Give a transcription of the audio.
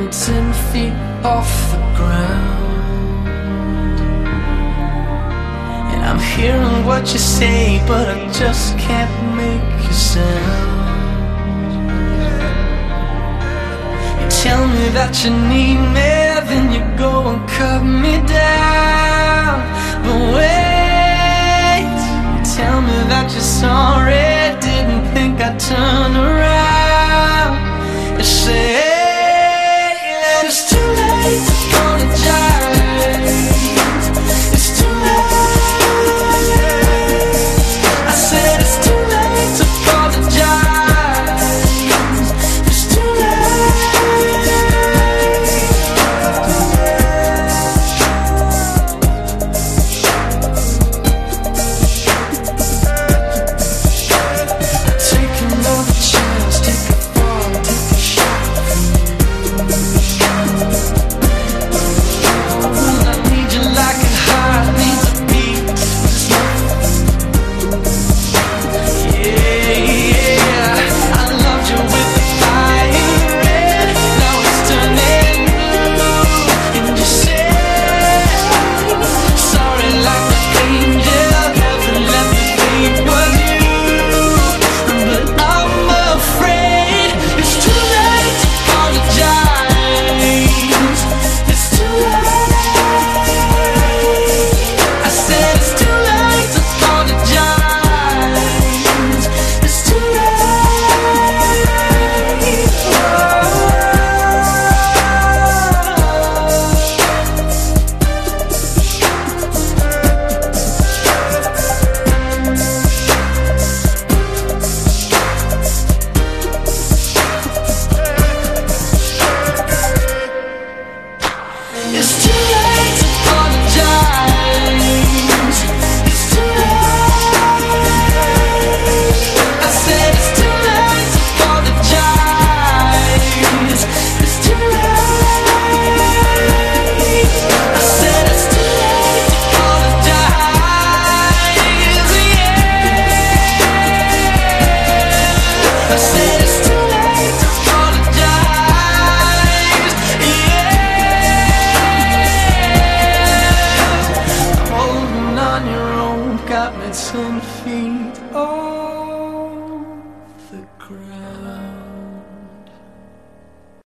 10 feet off the ground. And I'm hearing what you say, but I just can't make a sound. You tell me that you need me, then you go and cut me down. But wait, you tell me that you're sorry, didn't think I'd turn around. You say